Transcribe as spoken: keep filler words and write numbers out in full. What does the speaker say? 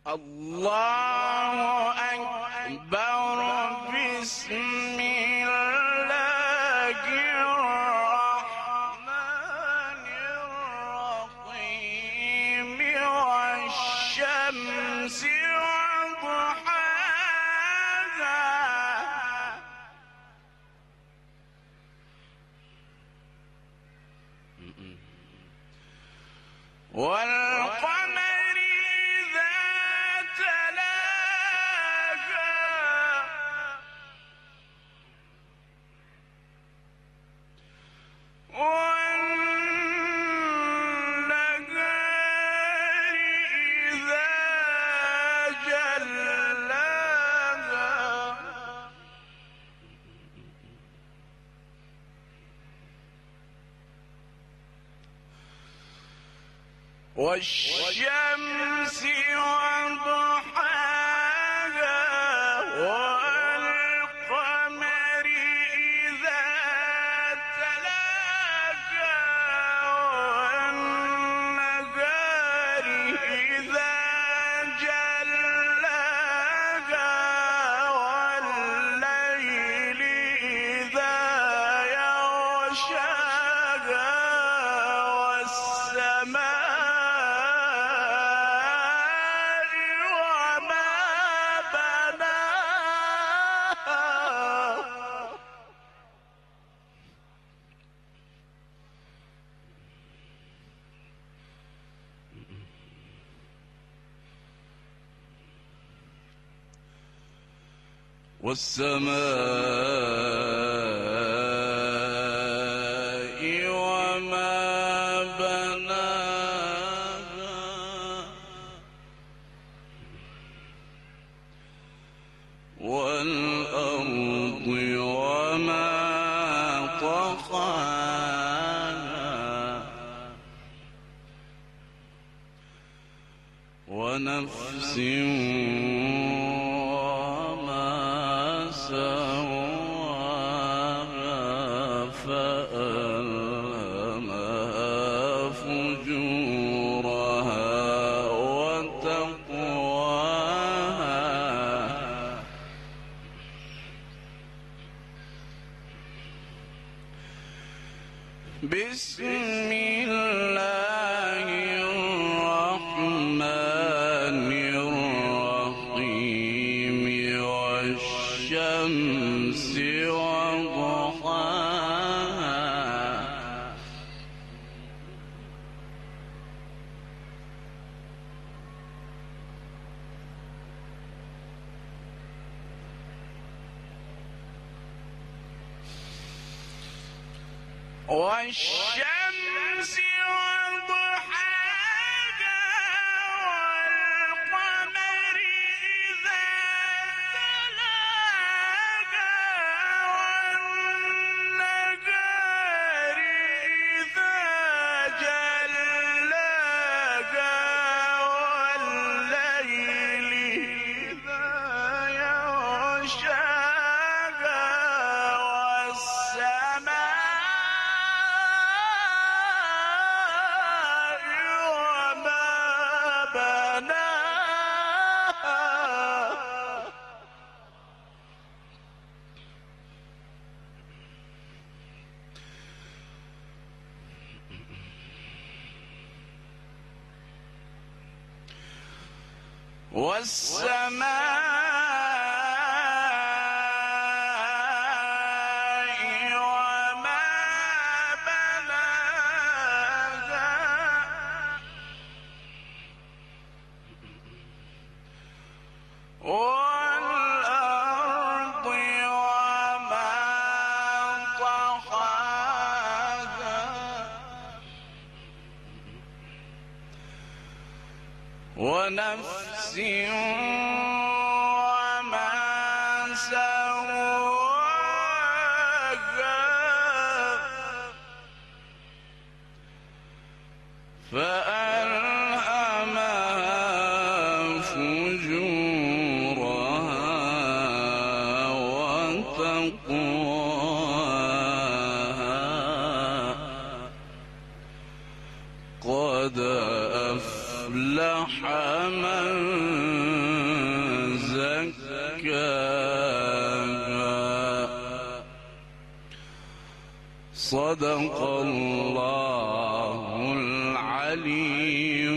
الله أكبر. بسم الله الرحمن الرحيم. والشمس وضحاها والقمر إذا تلاها والنهار إذا جلاها والشمس وضحاها والقمر إذا تلاها والنهار إذا جلاها والليل إذا يغشاها والسماء والسماء وما بناها والأرض وما طحاها ونفس سواها فألهمها فجورها وتقواها بسم الله الرحمن الرحيم. والشمس وضحاها والشمس وضحاها والقمر إذا تلاها والنهار إذا جلاها والليل إذا يغشاها والسماء والسماء وما بناها والأرض وما طحاها ونفس وما سواها فألهمها فجورها وتقواها قد أفلح من صدق الله العلي